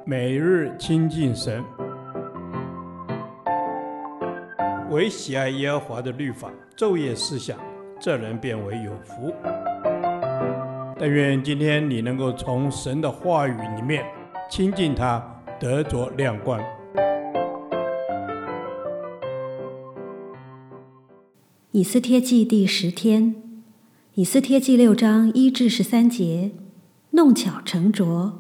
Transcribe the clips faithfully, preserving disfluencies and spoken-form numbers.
每日亲近神，唯喜爱耶和华的律法，昼夜思想，这人变为有福。但愿今天你能够从神的话语里面亲近他，得着亮光。 以斯帖记第十天，以斯帖记六章一至十三节，弄巧成拙。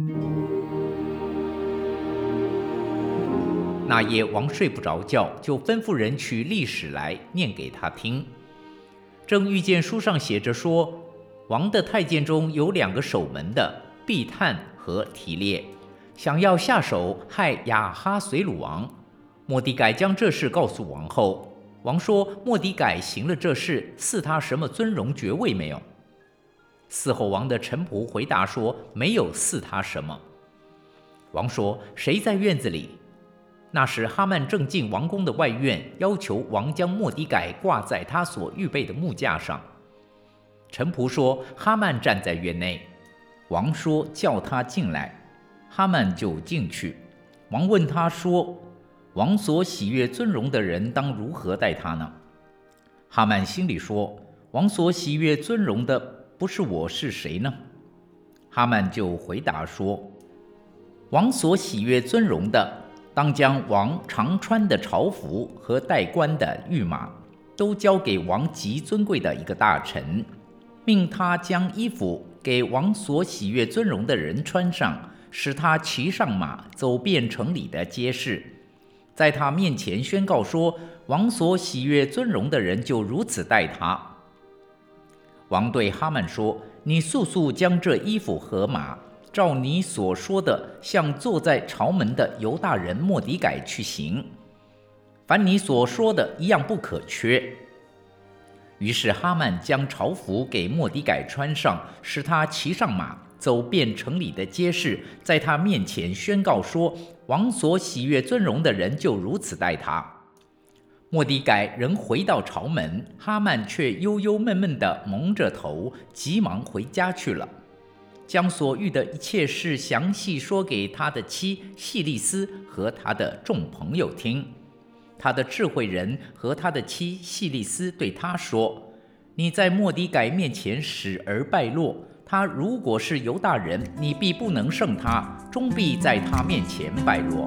那夜王睡不着觉，就吩咐人取历史来念给他听。正遇见书上写着说，王的太监中有两个守门的，毕探和提列，想要下手害亚哈随鲁王。末底改将这事告诉王后，王说末底改行了这事，赐他什么尊荣爵位没有？伺候王的臣仆回答说，没有赐他什么。王说，谁在院子里？那时哈曼正进王宫的外院，要求王将末底改挂在他所预备的木架上。臣仆说，哈曼站在院内。王说，叫他进来。哈曼就进去。王问他说，王所喜悦尊荣的人当如何待他呢？哈曼心里说，王所喜悦尊荣的不是我，是谁呢？哈曼就回答说，王所喜悦尊荣的，当将王常穿的朝服和戴冠的御马都交给王极尊贵的一个大臣，命他将衣服给王所喜悦尊荣的人穿上，使他骑上马，走遍城里的街市，在他面前宣告说，王所喜悦尊荣的人就如此待他。王对哈曼说，你速速将这衣服和马照你所说的，向坐在朝门的犹大人末底改去行，凡你所说的一样不可缺。于是哈曼将朝服给末底改穿上，使他骑上马，走遍城里的街市，在他面前宣告说，王所喜悦尊荣的人就如此待他。末底改仍回到朝门，哈曼却忧忧闷闷地蒙着头，急忙回家去了，将所遇的一切事详细说给他的妻细利斯和他的众朋友听。他的智慧人和他的妻细利斯对他说，你在末底改面前使而败落，他如果是犹大人，你必不能胜他，终必在他面前败落。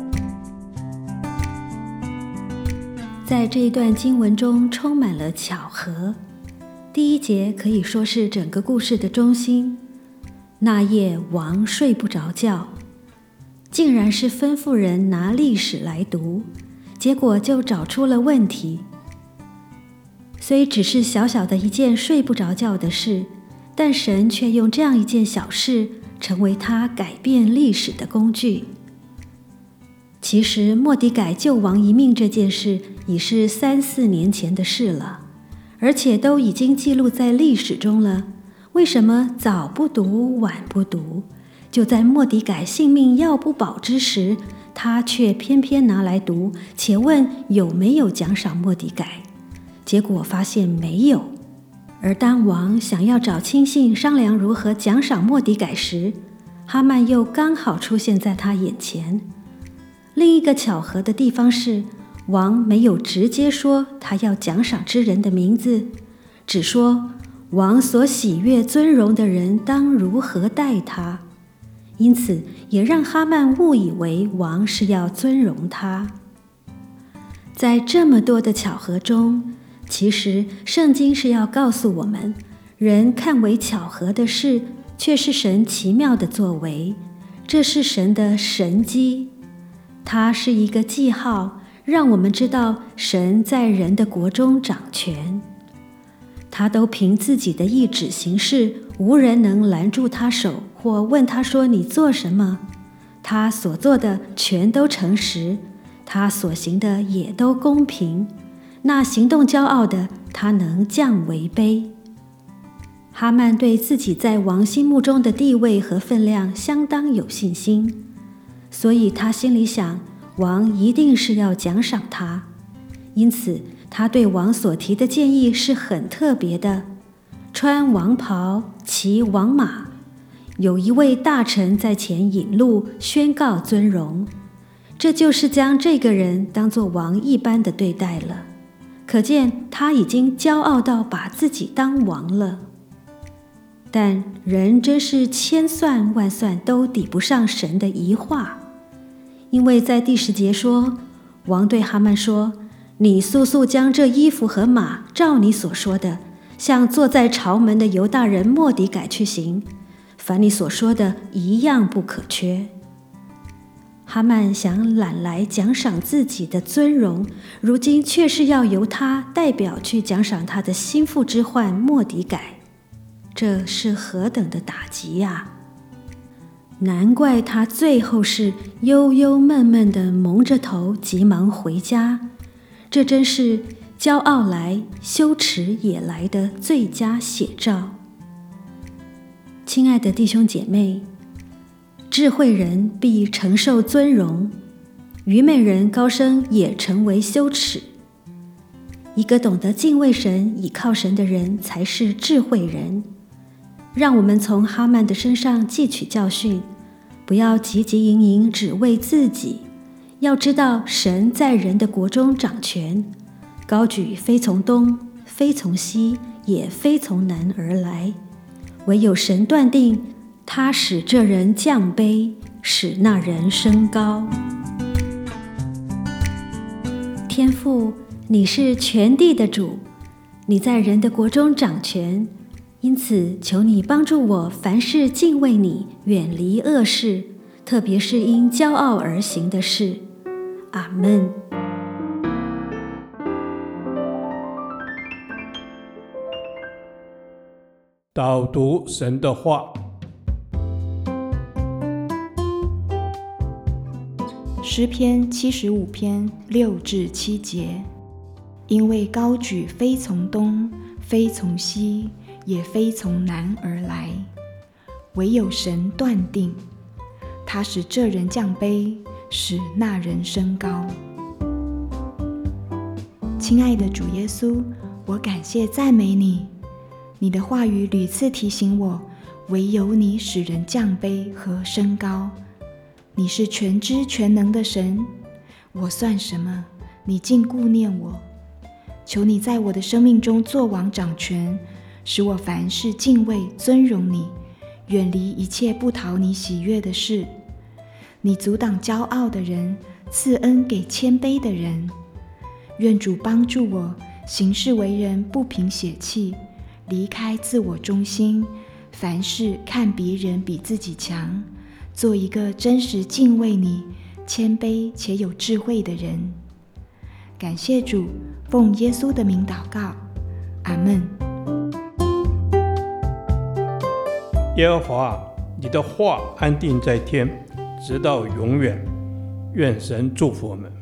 在这一段经文中充满了巧合。第一节可以说是整个故事的中心。那夜王睡不着觉，竟然是吩咐人拿历史来读，结果就找出了问题。虽只是小小的一件睡不着觉的事，但神却用这样一件小事成为他改变历史的工具。其实末底改救王一命这件事已是三四年前的事了，而且都已经记录在历史中了，为什么早不读晚不读，就在末底改性命要不保之时，他却偏偏拿来读，且问有没有奖赏末底改，结果发现没有。而当王想要找亲信商量如何奖赏末底改时，哈曼又刚好出现在他眼前。另一个巧合的地方是，王没有直接说他要奖赏之人的名字，只说王所喜悦尊荣的人当如何待他，因此也让哈曼误以为王是要尊荣他。在这么多的巧合中，其实圣经是要告诉我们，人看为巧合的事，却是神奇妙的作为，这是神的神机。它是一个记号，让我们知道神在人的国中掌权。他都凭自己的意志行事，无人能拦住他手，或问他说你做什么。他所做的全都诚实，他所行的也都公平。那行动骄傲的，他能降为卑。哈曼对自己在王心目中的地位和分量相当有信心，所以他心里想，王一定是要奖赏他，因此他对王所提的建议是很特别的，穿王袍，骑王马， 有一位大臣在前引路，宣告尊荣，这就是将这个人当作王一般的对待了。可见他已经骄傲到把自己当王了。但人真是千算万算都抵不上神的一话，因为在第十节说，王对哈曼说，你速速将这衣服和马照你所说的，向坐在朝门的犹大人末底改去行，凡你所说的一样不可缺。哈曼想揽来奖赏自己的尊荣，如今却是要由他代表去奖赏他的心腹之患末底改，这是何等的打击呀！难怪他最后是忧忧闷闷地蒙着头急忙回家，这真是骄傲来，羞耻也来的最佳写照。亲爱的弟兄姐妹，智慧人必承受尊荣，愚昧人高升也成为羞耻。一个懂得敬畏神、倚靠神的人才是智慧人。让我们从哈曼的身上汲取教训，不要汲汲营营只为自己，要知道神在人的国中掌权，高举非从东，非从西，也非从南而来，唯有神断定他使这人降卑，使那人升高。天父，你是全地的主，你在人的国中掌权，因此求你帮助我凡事敬畏你，远离恶事，特别是因骄傲而行的事。阿们。 导读神的话。 诗篇七十五篇六至七节，因为高举非从东，非从西，也非从南而来，唯有神断定，他使这人降卑，使那人升高。亲爱的主耶稣，我感谢赞美你，你的话语屡次提醒我，唯有你使人降卑和升高。你是全知全能的神，我算什么？你竟顾念我。求你在我的生命中作王掌权，使我凡事敬畏尊荣你，远离一切不讨你喜悦的事。你阻挡骄傲的人，赐恩给谦卑的人。愿主帮助我，行事为人不凭血气，离开自我中心，凡事看别人比自己强，做一个真实敬畏你、谦卑且有智慧的人。感谢主，奉耶稣的名祷告，阿们。 耶和华，你的话安定在天，直到永远。愿神祝福我们。